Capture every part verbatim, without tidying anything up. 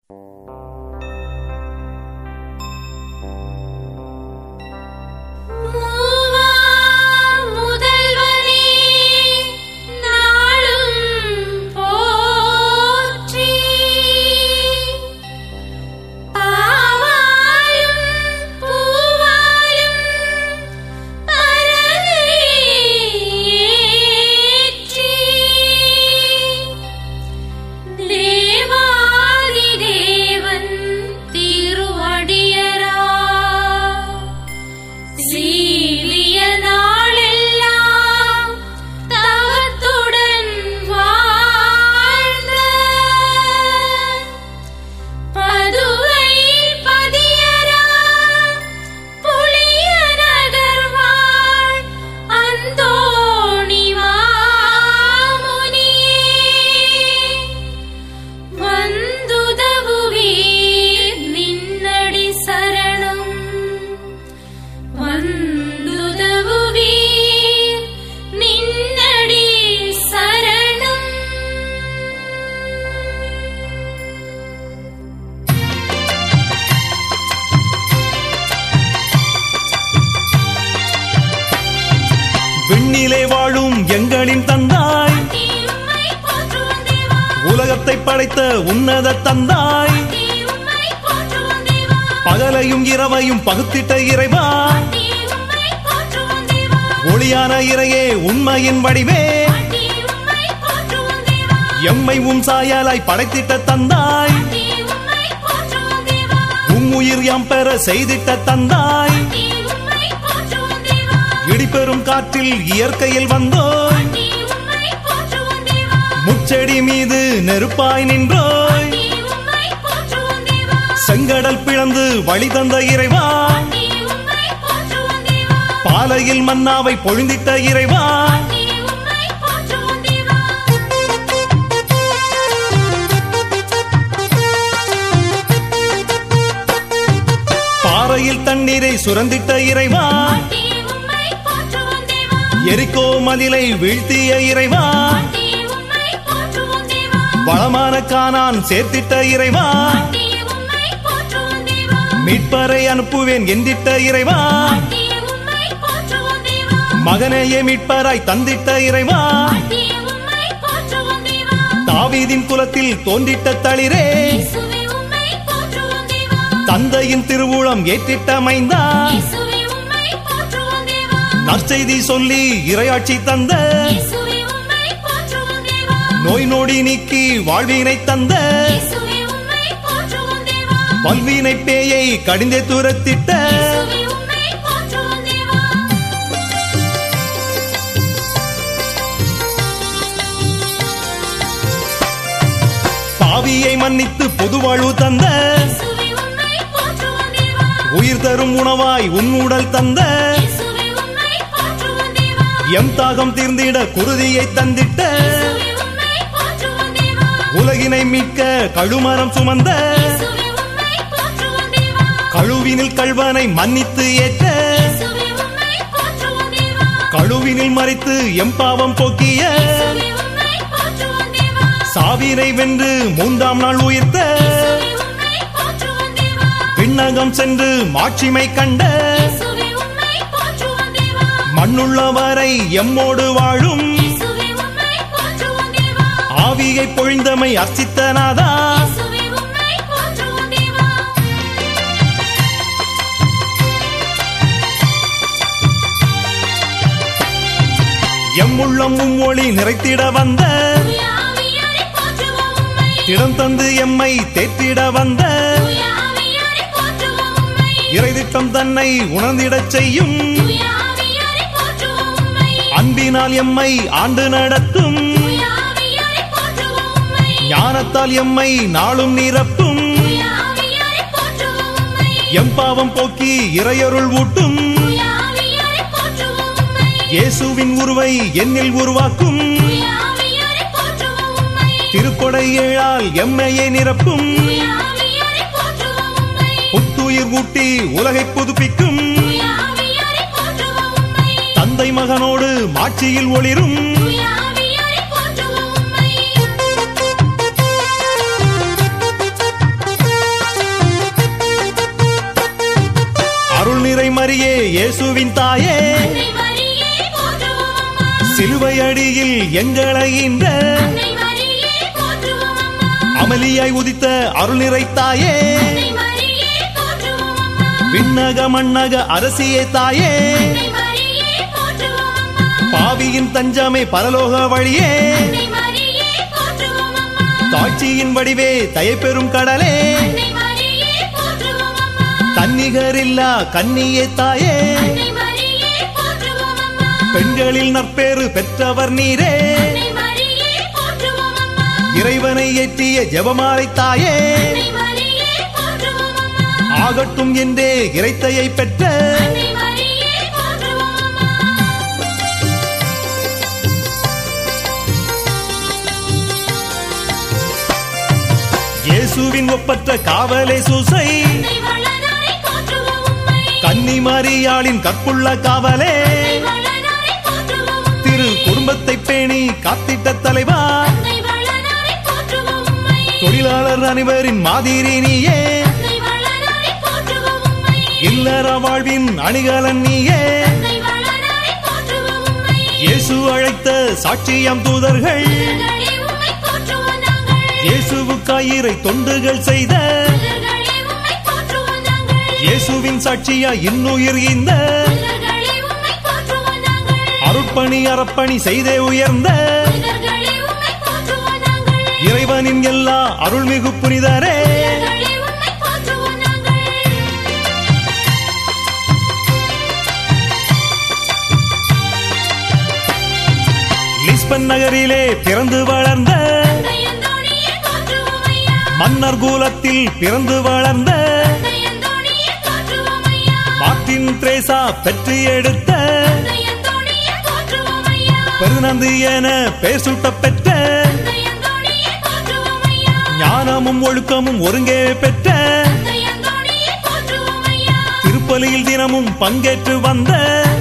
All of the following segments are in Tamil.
விண்ணிலே வாழும் எங்களின் தந்தாய், உலகத்தை படைத்த உன்னத தந்தாய், பகலையும் இரவையும் பகுத்திட்ட இறைவா, ஒளியான இறையே உண்மையின் வடிவே, எம்மை உம் சாயலாய் படைத்திட்ட தந்தாய், உம் உயிர் யாம் பெற செய்திட்ட தந்தாய், இடிபெரும் காற்றில் இயற்கையில் வந்தோய், முச்செடி மீது நெருப்பாய் நின்றோய், செங்கடல் பிளந்து வழி தந்த இறைவா, பாலையில் மன்னாவை பொழிந்திட்ட இறைவா, பாறையில் தண்ணீரை சுரந்திட்ட இறைவா, எரிகோ மதிலை வீழ்த்திய இறைவா, வளமான கானான் சேர்த்திட்ட இறைவா, மீட்பரை அனுப்புவேன் என்றிட்ட இறைவா, மகனையே மீட்பராய் தந்திட்ட இறைவா, தாவீதின் குலத்தில் தோன்றிட்ட தளிரே, தந்தையின் திருவுளம் ஏற்றிட்ட மைந்தா, நற்செய்தி சொல்லி இறையாட்சி தந்த, நோய் நொடி நீக்கி வாழ்வினை தந்த, வல்வினை பேயை கடிந்தே துரத்திட்ட, பாவியை மன்னித்து பொதுவாழ்வு தந்த, உயிர் தரும் உணவாய் உன்னுடல் தந்த, எம் தாகம் தீர்ந்திட குருதியை தந்திட்ட, உலகினை மீட்க கழுமரம் சுமந்த, கழுவினில் கள்வனை மன்னித்து ஏற்ற, கழுவினில் மறித்து எம் பாவம் போக்கிய, சாவினை வென்று மூன்றாம் நாள் உயிர்த்த, விண்ணகம் சென்று மாட்சிமை கண்ட, மண்ணுள்ளவரை எம்மோடு வாழும், ஆவியை பொழிந்தமை அர்ச்சித்தனாதா, எம்முள்ளம் ஒளி நிறைத்திட வந்த, திடம் தந்து எம்மை தேற்றிட வந்த, இறைதிட்டம் தன்னை உணர்ந்திடச் செய்யும், அன்பினால் எம்மை ஆண்டு நடத்தும், ஞானத்தால் எம்மை நாளும் நிரப்பும், எம் பாவம் போக்கி இறையருள் ஊட்டும், இயேசுவின் உருவை என்னில் உருவாக்கும், திருக்கொடை ஏழால் எம்மையை நிரப்பும், புத்துயிர் ஊட்டி உலகை புதுப்பிக்கும், தந்தை மகனோடு மாட்சியில் ஒளிரும், மரியே இயேசுவின் தாயே, சிலுவை அடியில் எங்களை இந்த அமளியாய் உதித்த அருள் நிறைத்தாயே, விண்ணக மண்ணக அரசியே தாயே, பாவியின் தஞ்சமே பரலோக வழியே, தாட்சியின் வடிவே தயை பெறும் கடலே, தன்னிகரில்லா கன்னியே தாயே, பெண்களில் நற்பேறு பெற்றவர் நீரே, இறைவனை ஏற்றிய ஜெபமாலை தாயே, ஆகட்டும் என்றே இறைத்தையை பெற்ற இயேசுவின் ஒப்பற்ற காவலே சூசை, கன்னி மரியாளின் கற்புள்ள காவலே, திரு குடும்பத்தை பேணி காத்திட்ட தலைவா, தொழிலாளர் அனைவரின் மாதிரி நீயே, இல்லற வாழ்வின் அணிகலன் நீயே, இயேசு அழைத்த சாட்சியம் தூதர்கள், இயேசுவுக்காயிரை தொண்டுகள் செய்த இயேசுவின் சாட்சியா இன்னுயிர் இந்த அருட்பணி அறப்பணி செய்தே உயர்ந்த இறைவனின் எல்லா அருள்மிகு புனிதரே, லிஸ்பன் நகரிலே பிறந்து வளர்ந்த மன்னர் கூலத்தில் பிறந்து வளர்ந்த மார்ட்டின் திரேசா பெற்று எடுத்த பெருநந்து என பெயர் சூட்ட பெற்ற ஞானமும் ஒழுக்கமும் ஒருங்கே பெற்ற திருப்பலியில் தினமும் பங்கேற்று வந்த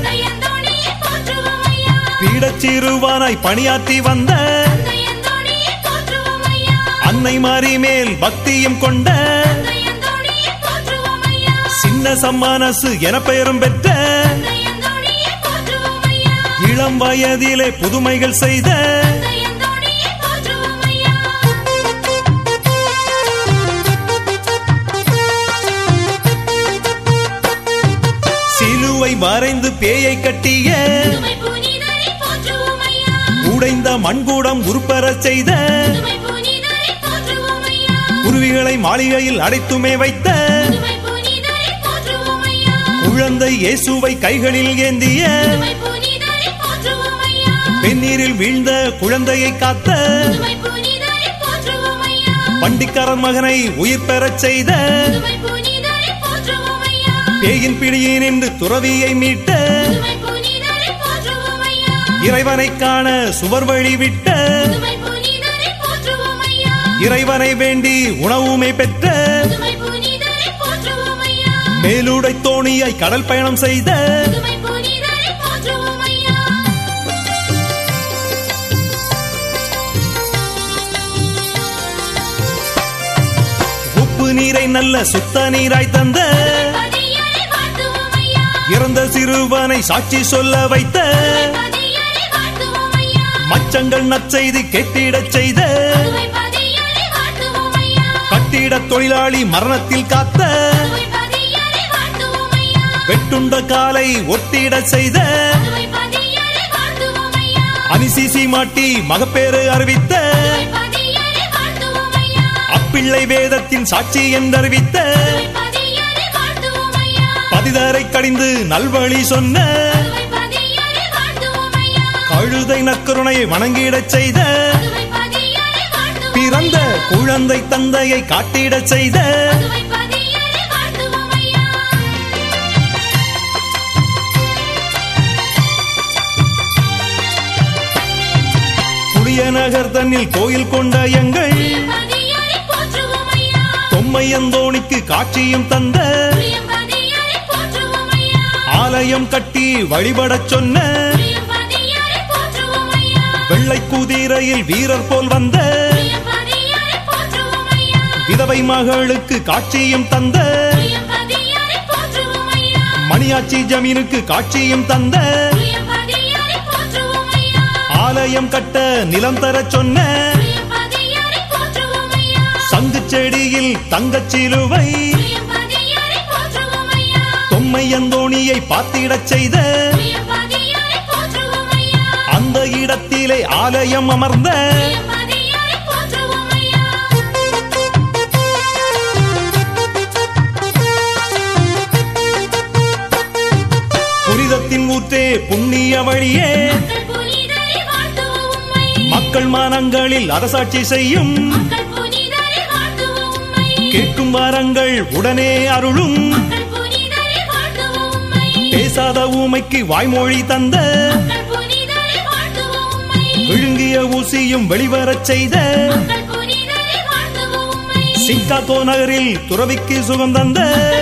பீடச்சிறுவானாய் பணியாற்றி வந்த அன்னை மாறி மேல் பக்தியும் கொண்ட சின்ன சம்மானசு என பெயரும் பெற்ற இளம் வயதிலே புதுமைகள் செய்த சிலுவை வரைந்து பேயை கட்டிய உடைந்த மண்கூடம் உருப்பெற செய்த குருவிகளை மாளிகையில் அடைத்துமே வைத்த குழந்தை இயேசுவை கைகளில் ஏந்திய வெந்நீரில் வீழ்ந்த குழந்தையை காத்த பண்டிக்காரன் மகனை உயிர் பெறச் செய்த பேயின் பிடியில் நின்று துறவியை மீட்ட இறைவனை காண சுவர் வழி விட்ட இறைவனை வேண்டி உணவுமே பெற்ற மேலுடை தோணியாய் கடல் பயணம் செய்த உப்பு நீரை நல்ல சுத்த நீராய் தந்த இறந்த சிறுவனை சாட்சி சொல்ல வைத்த மச்சங்கள் நற்செய்தி கேட்டிடச் செய்த கட்டிட தொழிலாளி மரணத்தில் காத்த வெட்டுண்ட காலை ஒட்டிட செய்த அனிசிசி மாட்டி மகப்பேறு அறிவித்த அப்பிள்ளை வேதத்தின் சாட்சி என்றறிவித்த பதிதரை கடிந்து நல்வழி சொன்ன கழுதை நக்கருணையை வணங்கிடச் செய்த பிறந்த குழந்தை தந்தையை காட்டிடச் செய்த புளிய நகர் தன்னில் கோயில் கொண்ட எங்கள் தொம்மையந்தோணிக்கு காட்சியும் தந்த ஆலயம் கட்டி வழிபடச் சொன்ன வெள்ளை குதிரையில் வீரர் போல் வந்த விதவை மகளுக்கு காட்சியும் தந்த மணியாச்சி ஜமீனுக்கு காட்சியும் தந்த ஆலயம் கட்ட நிலம் தர சொன்ன சங்கு செடியில் தங்கச்சிலுவை தொம்மையந்தோணியை பார்த்திடச் செய்த அந்த இடத்திலே ஆலயம் அமர்ந்த புனிதத்தின் ஊற்றே புண்ணிய வழியே மக்கள் மனங்களில் அரசாட்சி செய்யும் கேட்கும் வரங்கள் உடனே அருளும் பேசாத ஊமைக்கு வாய்மொழி தந்த விழுங்கிய ஊசியும் வெளிவரச் செய்த சிக்காகோ நகரில் துறவிக்கு சுகம் தந்த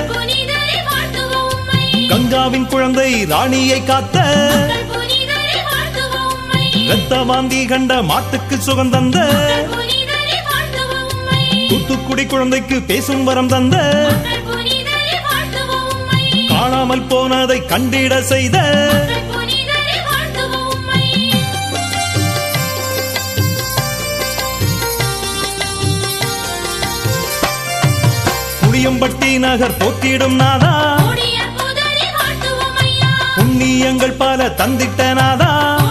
கங்காவின் குழந்தை ராணியை காத்த இரத்த வாந்தி கண்ட மாட்டுக்கு சுகம் தந்த தூத்துக்குடி குழந்தைக்கு பேசும் வரம் தந்த காணாமல் போனதை கண்டிட செய்த புளியம்பட்டி நகர் போற்றிடும் நாதா புண்ணியங்கள் பல தந்திட்ட நாதா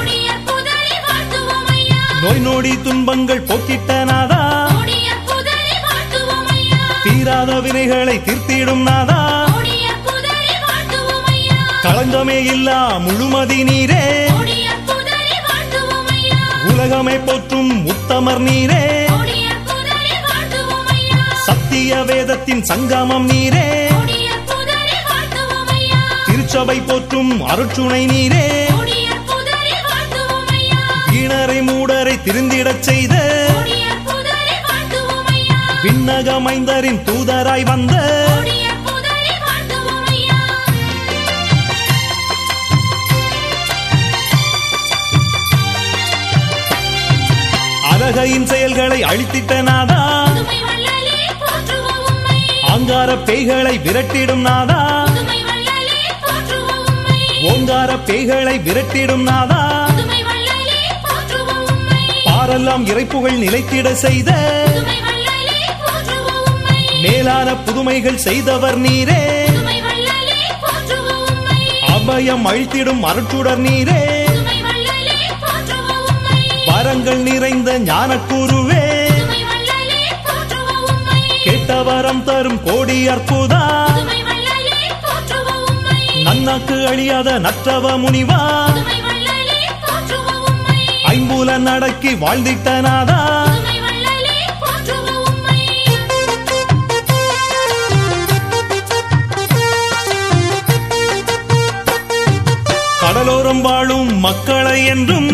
நோய் நொடி துன்பங்கள் போக்கிட்ட நாதா தீராத வினைகளை தீர்த்திடும் நாதா களங்கமே இல்லா முழுமதி நீரே உலகமே போற்றும் உத்தமர் நீரே சத்திய வேதத்தின் சங்கமம் நீரே திருச்சபை போற்றும் அருட்சுனை நீரே ஈனரை மூடரை திருந்திடச் செய்த விண்ணகமைந்தரின் தூதராய் வந்த அரகையின் செயல்களை அழித்திட்ட நாதா ஆங்கார பேய்களை விரட்டிடும் நாதா ஓங்கார பேய்களை விரட்டிடும் நாதா பாரெல்லாம் இறைப்புகள் நிலைத்திட செய்த மேலான புதுமைகள் செய்தவர் நீரே அபயம் அழித்திடும் அருட்சுடர் நீரே வரங்கள் நிறைந்த ஞானக்கூறுவே கேட்ட வரம் தரும் கோடி அற்புதா நன்னாக்கு அழியாத நற்றவ முனிவா ஐம்பூலன் அடக்கி வாழ்ந்திட்ட நாதா கடலோரம் வாழும் மக்களை என்றும்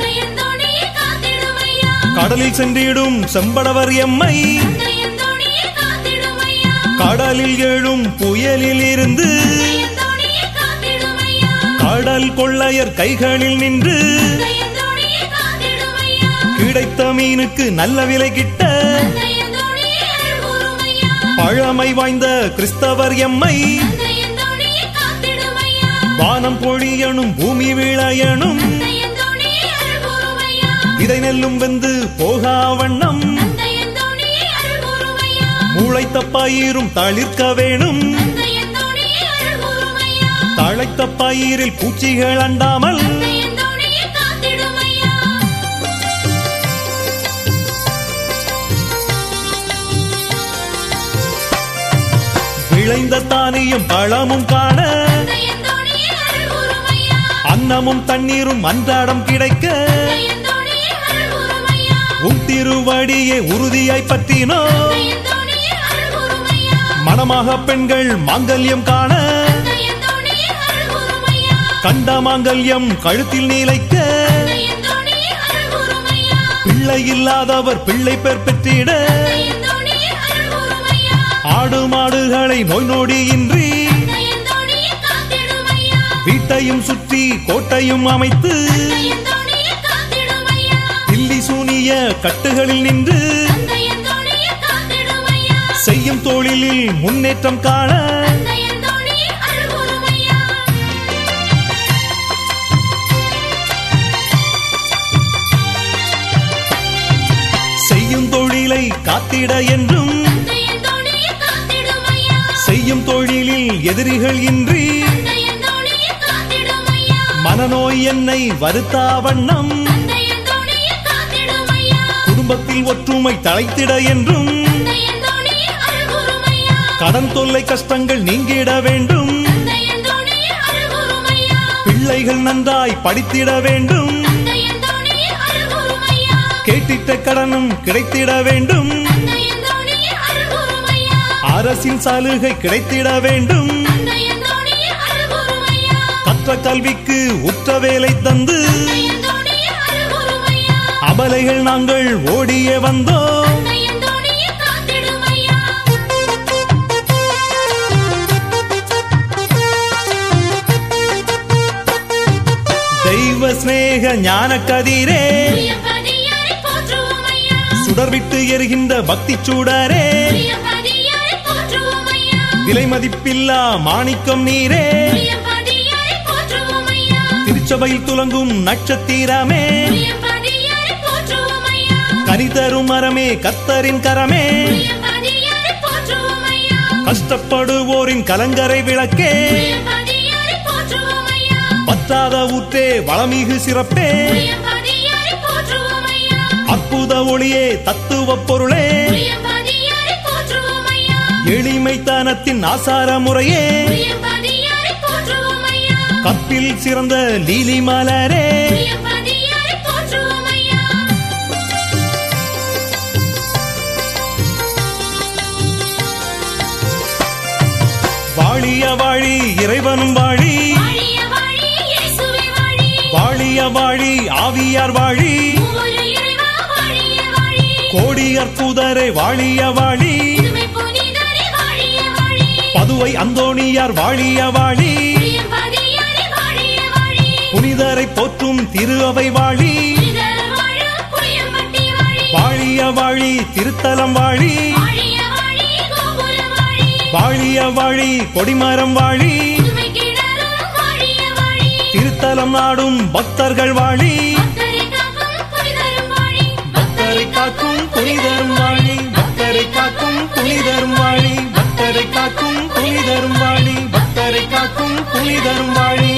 கடலில் சென்றிடும் செம்படவர் எம்மை கடலில் எழும் புயலில் இருந்து கடல் கொள்ளையர் கைகளில் நின்று கிடைத்த மீனுக்கு நல்ல விலை கிட்ட பழமை வாய்ந்த கிறிஸ்தவர் எம்மை வானம் பொழியனும் பூமி விளையனும் விதை நெல்லும் வெந்து போகா வண்ணம் மூளைத்த பயிரும் தளிர்க்க வேணும் தழைத்த பயிரில் பூச்சிகள் அண்டாமல் விளைந்த தானியம் பழமும் காண அன்னமும் தண்ணீரும் அன்றாடம் கிடைக்க உன் திருவடியே உறுதியாய் பற்றினோ மனமாக பெண்கள் மாங்கல்யம் காண கண்ட மாங்கல்யம் கழுத்தில் நீலைக்க பிள்ளை இல்லாதவர் பிள்ளை பெற் பெற்றிட ஆடு மாடுகளை நோய் நொடியின்றி வீட்டையும் சுற்றி கோட்டையும் அமைத்து தில்லி சூனிய கட்டுகளில் நின்று செய்யும் தொழிலில் முன்னேற்றம் காண காத்திட என்றும் செய்யும் தொழிலில் எதிரிகள் இன்றி மனநோய் என்னை வருத்தா வண்ணம் குடும்பத்தில் ஒற்றுமை தழைத்திட என்றும் கடன் தொல்லை கஷ்டங்கள் நீங்கிட வேண்டும் பிள்ளைகள் நன்றாய் படித்திட வேண்டும் கேட்டிட்ட கடனும் கிடைத்திட வேண்டும் அரசின் சலுகை கிடைத்திட வேண்டும் கற்ற கல்விக்கு உற்ற வேலை தந்து அபலைகள் நாங்கள் ஓடிய வந்தோம் தெய்வ ஸ்நேக ஞான கதிரே சுடர்விட்டு எரிகின்ற பக்தி சூடரே விலை மதிப்பில்லா மாணிக்கம் நீரே திருச்சபையில் துலங்கும் நட்சத்திரமே கனிதரும் மரமே கர்த்தரின் கரமே கஷ்டப்படுவோரின் கலங்கரை விளக்கே பற்றாத ஊற்றே வளமிகு சிறப்பே அற்புத ஒளியே தத்துவ பொருளே எளிமைத்தனத்தின் ஆசார முறையே கற்பில் சிறந்த லீலி மலரே வாழிய வாழி இறைவனும் வாழி வாழிய வாழி ஆவியார் வாழி கோடி அற்புதரே வாழிய வாழி பதுவை அந்தோணியார் வாழிய வாழி புனிதரை போற்றும் திரு அவை வாழி வாழிய வாழி திருத்தலம் வாழி வாழிய வாழி கொடிமரம் வாழி திருத்தலம் நாடும் பக்தர்கள் வாழி பக்தரை காக்கும் புனிதரும் வாழி பக்தரை காக்கும் புனிதரும் வாழி பக்தரை காக்கும் புனிதரும் வாழி பக்தரை காக்கும் புனிதரும் வாழி